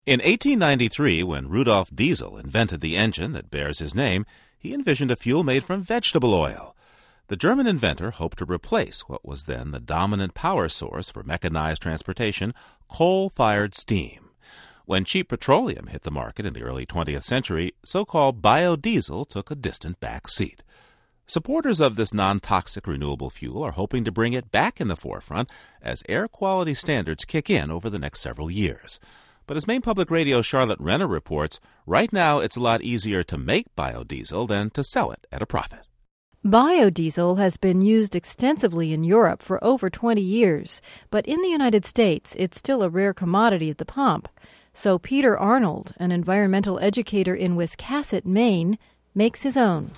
In 1893, when Rudolf Diesel invented the engine that bears his name, he envisioned a fuel made from vegetable oil. The German inventor hoped to replace what was then the dominant power source for mechanized transportation, coal-fired steam. When cheap petroleum hit the market in the early 20th century, so-called biodiesel took a distant back seat. Supporters of this non-toxic renewable fuel are hoping to bring it back in the forefront as air quality standards kick in over the next several years. But as Maine Public Radio's Charlotte Renner reports, right now it's a lot easier to make biodiesel than to sell it at a profit. Biodiesel has been used extensively in Europe for over 20 years, but in the United States it's still a rare commodity at the pump. So Peter Arnold, an environmental educator in Wiscasset, Maine, makes his own.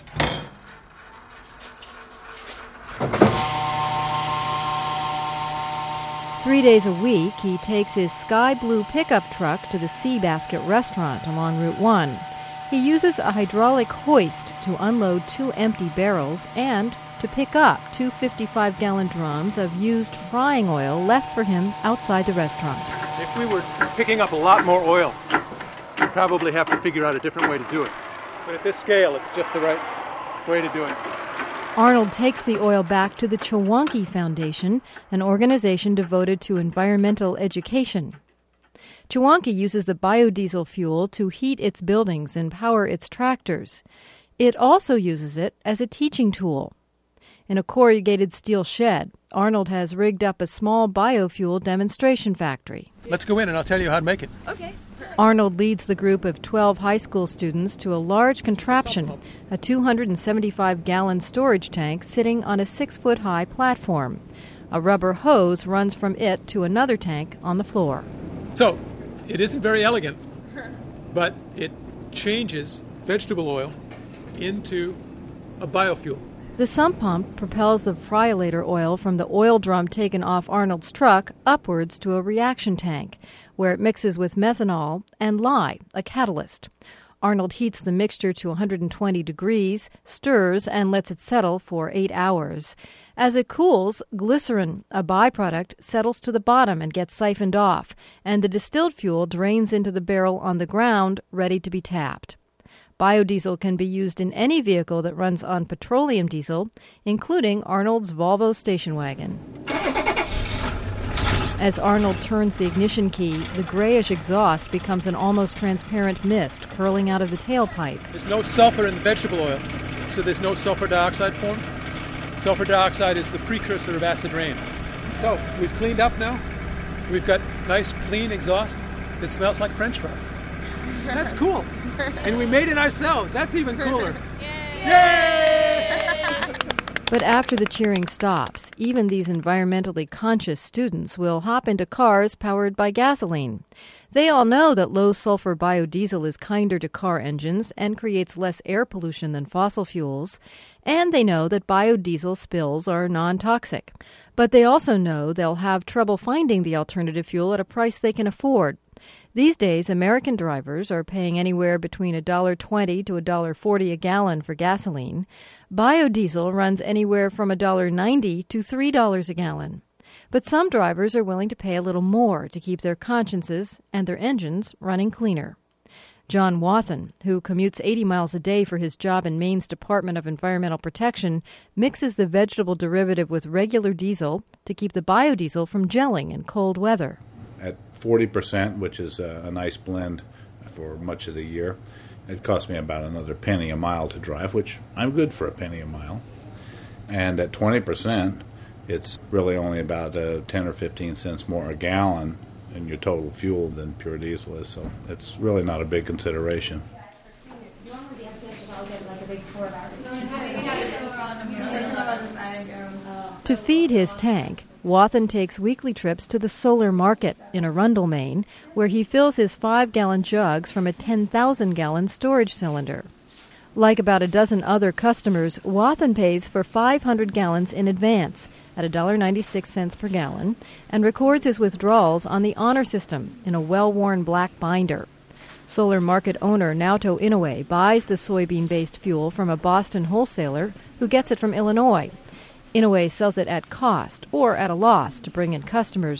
Three days a week, he takes his sky blue pickup truck to the Seabasket restaurant along Route 1. He uses a hydraulic hoist to unload 2 empty barrels and to pick up 2 55-gallon drums of used frying oil left for him outside the restaurant. If we were picking up a lot more oil, we'd probably have to figure out a different way to do it. But at this scale, it's just the right way to do it. Arnold takes the oil back to the Chewonki Foundation, an organization devoted to environmental education. Chewonki uses the biodiesel fuel to heat its buildings and power its tractors. It also uses it as a teaching tool. In a corrugated steel shed, Arnold has rigged up a small biofuel demonstration factory. Let's go in and I'll tell you how to make it. Okay. Arnold leads the group of 12 high school students to a large contraption, a 275-gallon storage tank sitting on a 6-foot-high platform. A rubber hose runs from it to another tank on the floor. So, it isn't very elegant, but it changes vegetable oil into a biofuel. The sump pump propels the fryolator oil from the oil drum taken off Arnold's truck upwards to a reaction tank, where it mixes with methanol and lye, a catalyst. Arnold heats the mixture to 120 degrees, stirs, and lets it settle for 8 hours. As it cools, glycerin, a byproduct, settles to the bottom and gets siphoned off, and the distilled fuel drains into the barrel on the ground, ready to be tapped. Biodiesel can be used in any vehicle that runs on petroleum diesel, including Arnold's Volvo station wagon. As Arnold turns the ignition key, the grayish exhaust becomes an almost transparent mist curling out of the tailpipe. There's no sulfur in the vegetable oil, so there's no sulfur dioxide formed. Sulfur dioxide is the precursor of acid rain. So, we've cleaned up now. We've got nice, clean exhaust that smells like French fries. That's cool. And we made it ourselves. That's even cooler. Yay! But after the cheering stops, even these environmentally conscious students will hop into cars powered by gasoline. They all know that low-sulfur biodiesel is kinder to car engines and creates less air pollution than fossil fuels. And they know that biodiesel spills are non-toxic. But they also know they'll have trouble finding the alternative fuel at a price they can afford. These days, American drivers are paying anywhere between $1.20 to $1.40 a gallon for gasoline. Biodiesel runs anywhere from $1.90 to $3 a gallon. But some drivers are willing to pay a little more to keep their consciences and their engines running cleaner. John Wathen, who commutes 80 miles a day for his job in Maine's Department of Environmental Protection, mixes the vegetable derivative with regular diesel to keep the biodiesel from gelling in cold weather. At 40%, which is a nice blend for much of the year, it costs me about another penny a mile to drive, which I'm good for a penny a mile. And at 20%, it's really only about 10 or 15 cents more a gallon in your total fuel than pure diesel is, so it's really not a big consideration. To feed his tank, Wathen takes weekly trips to the Solar Market in Arundel, Maine, where he fills his 5-gallon jugs from a 10,000-gallon storage cylinder. Like about a dozen other customers, Wathen pays for 500 gallons in advance at $1.96 per gallon and records his withdrawals on the honor system in a well-worn black binder. Solar Market owner Naoto Inoue buys the soybean-based fuel from a Boston wholesaler who gets it from Illinois. Inoue sells it at cost or at a loss to bring in customers,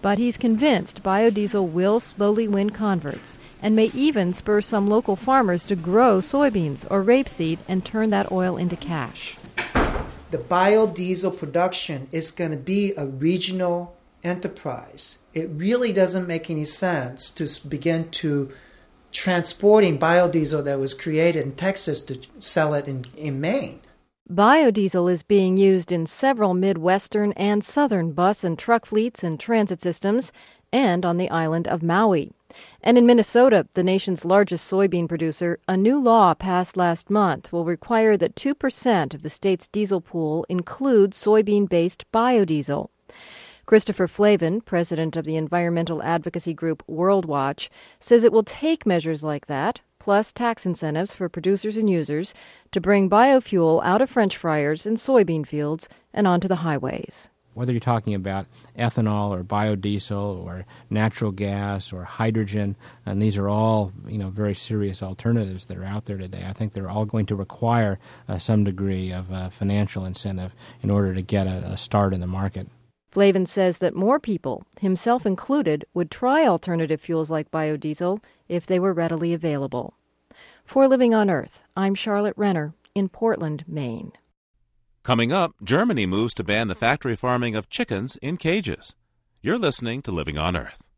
But he's convinced biodiesel will slowly win converts and may even spur some local farmers to grow soybeans or rapeseed and turn that oil into cash. The biodiesel production is going to be a regional enterprise. It really doesn't make any sense to begin to transporting biodiesel that was created in Texas to sell it in Maine. Biodiesel is being used in several Midwestern and Southern bus and truck fleets and transit systems, and on the island of Maui. And in Minnesota, the nation's largest soybean producer, a new law passed last month will require that 2% of the state's diesel pool include soybean-based biodiesel. Christopher Flavin, president of the environmental advocacy group WorldWatch, says it will take measures like that, plus tax incentives for producers and users, to bring biofuel out of French fryers and soybean fields and onto the highways. Whether you're talking about ethanol or biodiesel or natural gas or hydrogen, and these are all very serious alternatives that are out there today. I think they're all going to require some degree of financial incentive in order to get a start in the market. Flavin says that more people, himself included, would try alternative fuels like biodiesel if they were readily available. For Living on Earth, I'm Charlotte Renner in Portland, Maine. Coming up, Germany moves to ban the factory farming of chickens in cages. You're listening to Living on Earth.